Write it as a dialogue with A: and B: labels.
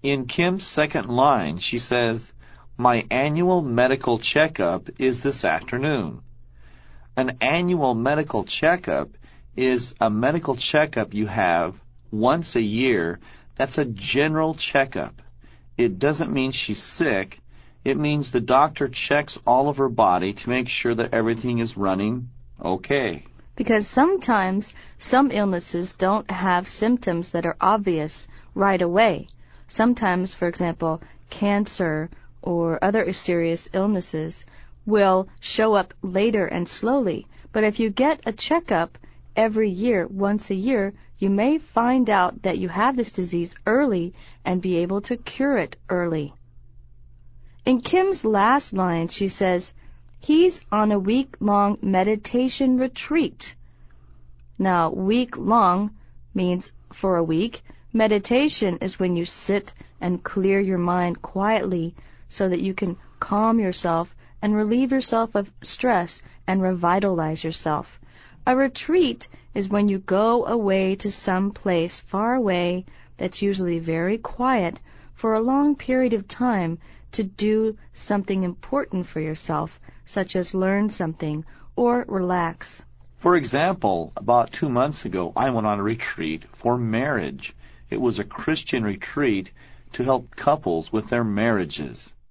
A: In Kim's second line, she says, "My annual medical checkup is this afternoon." An annual medical checkup is a medical checkup you have once a year. That's a general checkup. It doesn't mean she's sick. It means the doctor checks all of her body to make sure that everything is running okay.
B: Because sometimes some illnesses don't have symptoms that are obvious right away. Sometimes, for example, cancer or other serious illnesses will show up later and slowly. But if you get a checkup every year, once a year, you may find out that you have this disease early and be able to cure it early. In Kim's last line, she says, "He's on a week-long meditation retreat." Now, week-long means for a week. Meditation is when you sit and clear your mind quietly so that you can calm yourself and relieve yourself of stress and revitalize yourself. A retreat is when you go away to some place far away that's usually very quiet for a long period of time to do something important for yourself, such as learn something or relax.
A: For example, about 2 months ago, I went on a retreat for marriage. It was a Christian retreat to help couples with their marriages.